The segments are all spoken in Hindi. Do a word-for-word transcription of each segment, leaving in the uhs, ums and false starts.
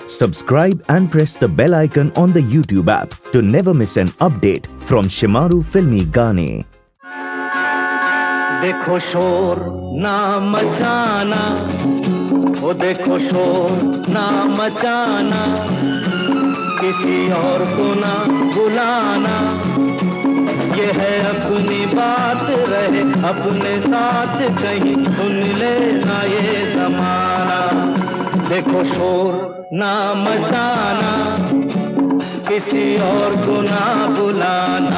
Subscribe and press the bell icon on the YouTube app to never miss an update from Shimaru Filmi Gaane. देखो शोर ना मचाना, वो देखो शोर ना मचाना, किसी और को ना बुलाना, ये है अपनी बात रहे अपने साथ कहीं सुन लेना ये ज़माना। देखो शोर ना मचाना, किसी और को ना बुलाना।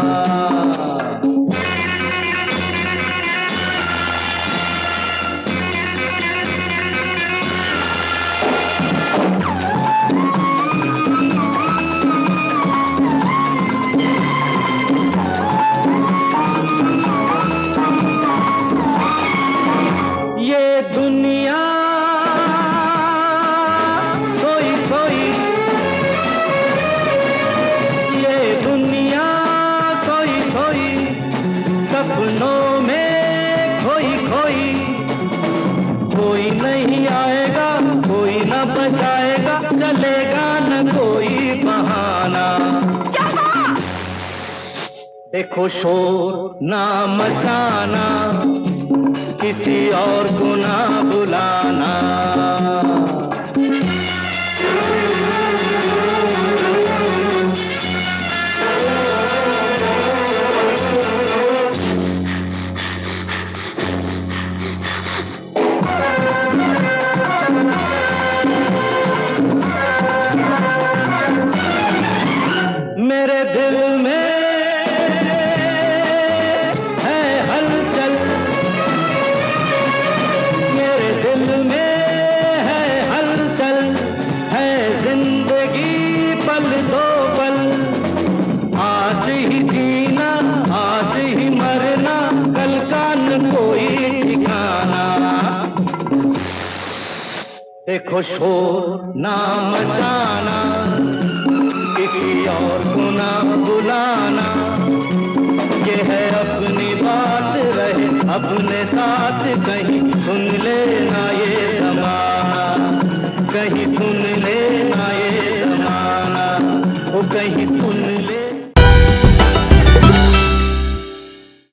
ये दुनिया सोई सोई, ये दुनिया सोई सोई, सपनों में खोई खोई, कोई नहीं आएगा कोई न बचाएगा, चलेगा न कोई बहाना। देखो शोर ना मचाना, किसी और को ना बुलाना। मेरे दिल में देखो शोर ना मचाना, किसी और को ना बुलाना, ये है अपनी बात रहे अपने साथ कहीं सुन लेना ये